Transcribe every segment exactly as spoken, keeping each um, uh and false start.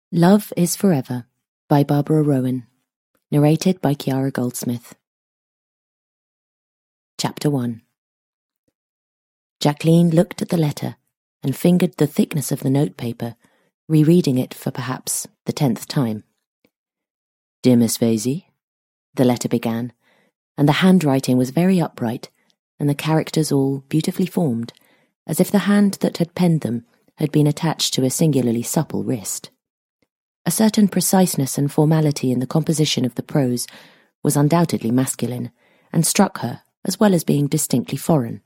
Love is Forever by Barbara Rowan. Narrated by Kiara Goldsmith. Chapter one. Jacqueline looked at the letter and fingered the thickness of the notepaper, rereading it for perhaps the tenth time. Dear Miss Vesey, the letter began, and the handwriting was very upright, and the characters all beautifully formed, as if the hand that had penned them had been attached to a singularly supple wrist. A certain preciseness and formality in the composition of the prose was undoubtedly masculine, and struck her as well as being distinctly foreign.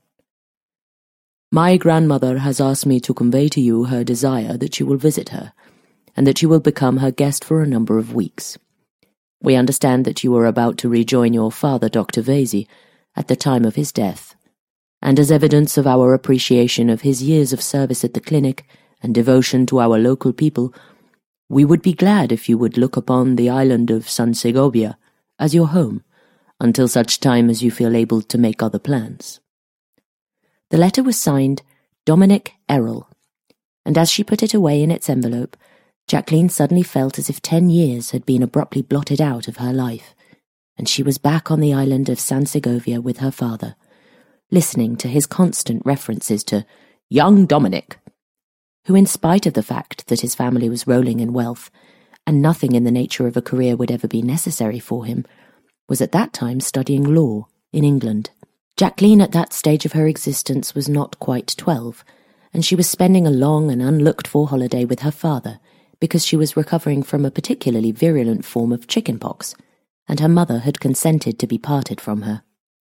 My grandmother has asked me to convey to you her desire that you will visit her, and that you will become her guest for a number of weeks. We understand that you are about to rejoin your father, Doctor Vesey, at the time of his death, and as evidence of our appreciation of his years of service at the clinic and devotion to our local people, we would be glad if you would look upon the island of San Segovia as your home, until such time as you feel able to make other plans. The letter was signed Dominic Errol, and as she put it away in its envelope, Jacqueline suddenly felt as if ten years had been abruptly blotted out of her life, and she was back on the island of San Segovia with her father, listening to his constant references to young Dominic, who, in spite of the fact that his family was rolling in wealth, and nothing in the nature of a career would ever be necessary for him, was at that time studying law in England. Jacqueline at that stage of her existence was not quite twelve, and she was spending a long and unlooked-for holiday with her father because she was recovering from a particularly virulent form of chickenpox, and her mother had consented to be parted from her.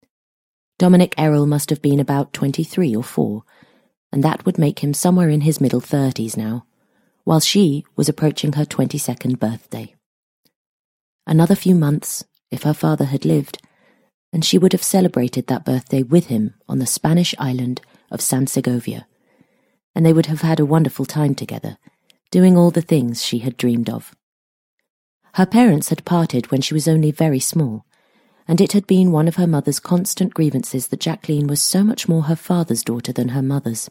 Dominic Errol must have been about twenty-three or four, and that would make him somewhere in his middle thirties now, while she was approaching her twenty-second birthday. Another few months, if her father had lived, and she would have celebrated that birthday with him on the Spanish island of San Segovia, and they would have had a wonderful time together, doing all the things she had dreamed of. Her parents had parted when she was only very small, and it had been one of her mother's constant grievances that Jacqueline was so much more her father's daughter than her mother's.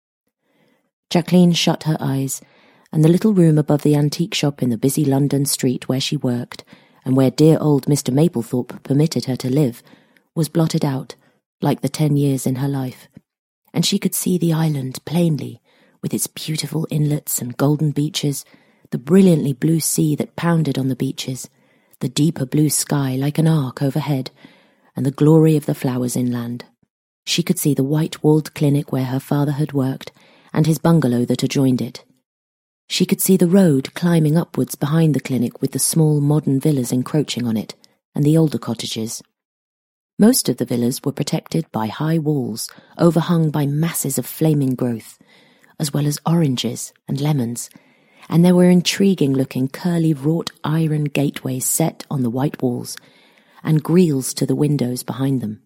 Jacqueline shut her eyes, and the little room above the antique shop in the busy London street where she worked, and where dear old Mister Maplethorpe permitted her to live, was blotted out, like the ten years in her life, and she could see the island plainly, with its beautiful inlets and golden beaches, the brilliantly blue sea that pounded on the beaches, the deeper blue sky like an arc overhead, and the glory of the flowers inland. She could see the white-walled clinic where her father had worked, and his bungalow that adjoined it. She could see the road climbing upwards behind the clinic with the small modern villas encroaching on it, and the older cottages. Most of the villas were protected by high walls, overhung by masses of flaming growth, as well as oranges and lemons, and there were intriguing-looking curly wrought-iron gateways set on the white walls, and grilles to the windows behind them.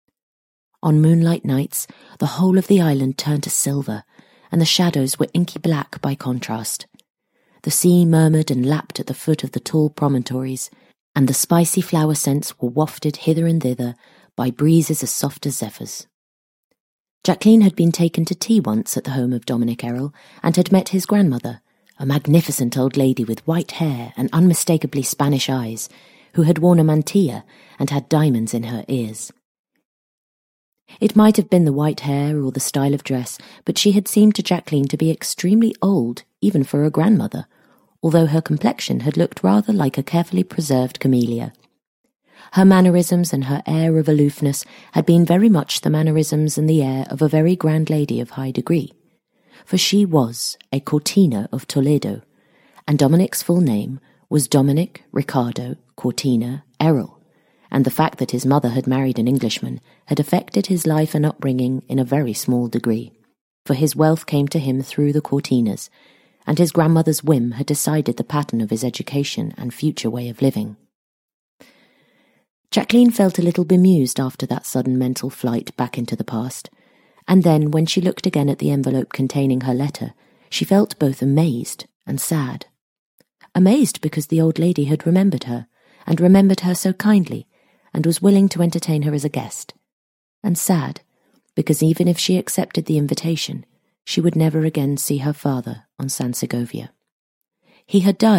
On moonlight nights, the whole of the island turned to silver, and the shadows were inky black by contrast. The sea murmured and lapped at the foot of the tall promontories, and the spicy flower scents were wafted hither and thither by breezes as soft as zephyrs. Jacqueline had been taken to tea once at the home of Dominic Errol, and had met his grandmother, a magnificent old lady with white hair and unmistakably Spanish eyes, who had worn a mantilla and had diamonds in her ears. It might have been the white hair or the style of dress, but she had seemed to Jacqueline to be extremely old, even for a grandmother, although her complexion had looked rather like a carefully preserved camellia. Her mannerisms and her air of aloofness had been very much the mannerisms and the air of a very grand lady of high degree, for she was a Cortina of Toledo, and Dominic's full name was Dominic Ricardo Cortina Errol, and the fact that his mother had married an Englishman had affected his life and upbringing in a very small degree, for his wealth came to him through the Cortinas, and his grandmother's whim had decided the pattern of his education and future way of living. Jacqueline felt a little bemused after that sudden mental flight back into the past, and then, when she looked again at the envelope containing her letter, she felt both amazed and sad. Amazed because the old lady had remembered her, and remembered her so kindly, and was willing to entertain her as a guest, and sad because even if she accepted the invitation, she would never again see her father on San Segovia. He had died